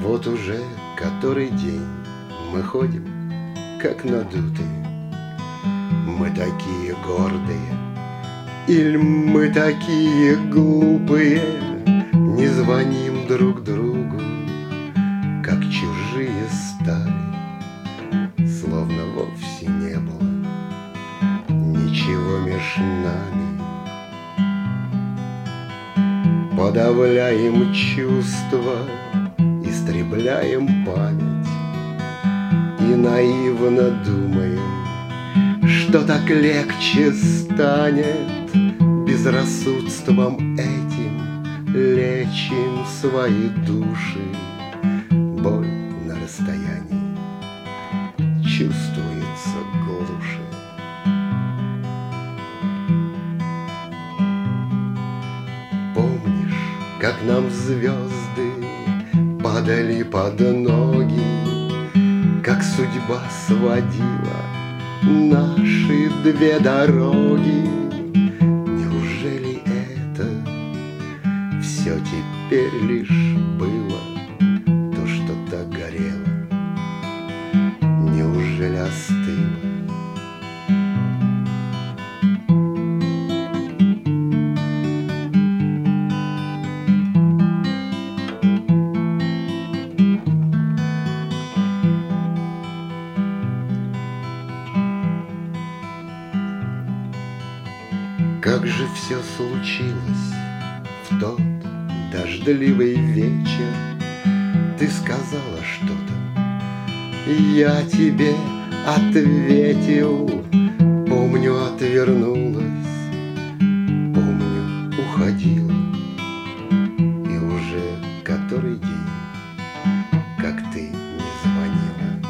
Вот уже который день мы ходим, как надутые. Мы такие гордые, или мы такие глупые, не звоним друг другу, как чужие стали, словно вовсе не было ничего меж нами. Подавляем чувства, истребляем память и наивно думаем, что так легче станет. Безрассудством этим лечим свои души. Боль на расстоянии чувствуется глуше. Помнишь, как нам звезды падали под ноги, как судьба сводила наши две дороги? Неужели это все теперь лишь было то, что так горело? Неужели остыло? Как же все случилось в тот дождливый вечер? Ты сказала что-то, я тебе ответил. Помню, отвернулась, помню, уходила. И уже который день, как ты не звонила.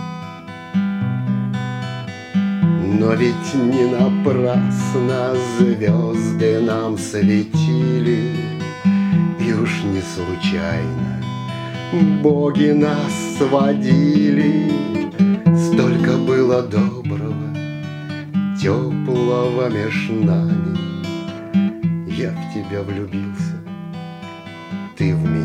Но ведь не напрасно звезды нам светили, и уж не случайно боги нас сводили. Столько было доброго, теплого меж нами. Я в тебя влюбился, ты в меня.